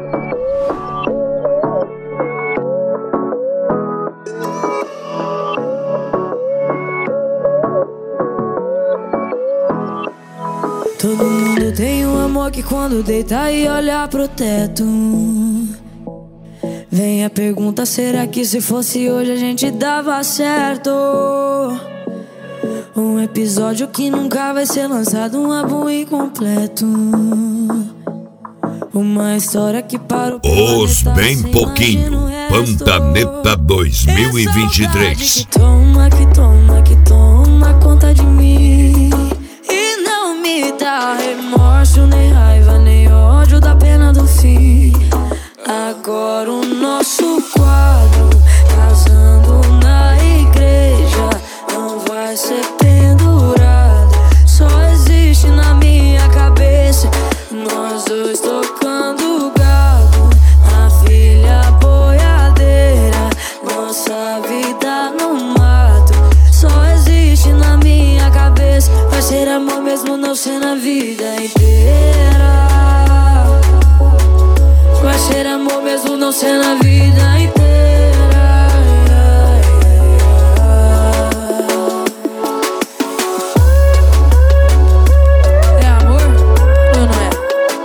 Todo mundo tem um amor que quando deita e olha pro teto, vem a pergunta, será que se fosse hoje a gente dava certo? Um episódio que nunca vai ser lançado, um álbum incompleto, uma história que parou. Os bem pouquinho, Pantaneta 2023. Que toma, que toma, que toma conta de mim. E não me dá remorso, nem raiva, nem ódio da pena do fim. Agora o nosso quadro, casando na igreja, não vai ser pendurado, só existe na minha cabeça. Nós dois tocando gado, a filha boiadeira, nossa vida no mato, só existe na minha cabeça. Vai ser amor mesmo não ser na vida inteira. Vai ser amor mesmo não ser na vida inteira. É amor ou não é?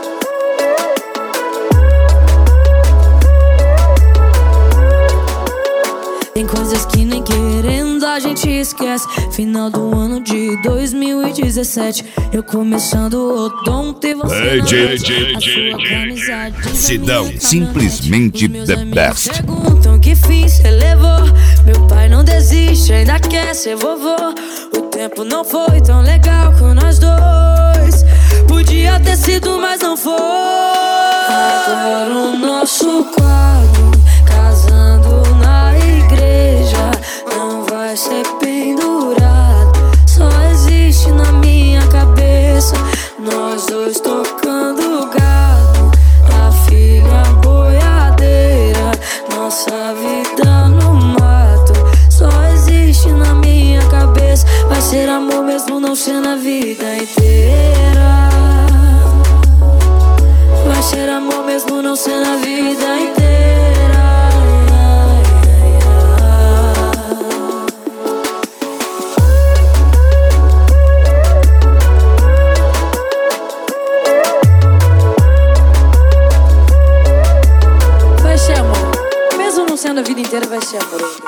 Tem coisas que nem querendo a gente esquece. Final do ano de 2017, eu começando o odonto e você Sidão, simplesmente the best. Perguntam que fim cê levou. Meu pai não desiste, ainda quer ser vovô. O tempo não foi tão legal com nós dois. Podia ter sido, mas não foi. Agora o nosso quadro, casando na igreja, não vai ser pendurado, só existe na minha cabeça. Nós dois tocando gado, a filha boiadeira, nossa vida no mato, só existe na minha cabeça. Vai ser amor mesmo não ser na vida inteira. Vai ser amor mesmo não ser na vida inteira. Vai ser amor mesmo não sendo a vida inteira, vai ser amor.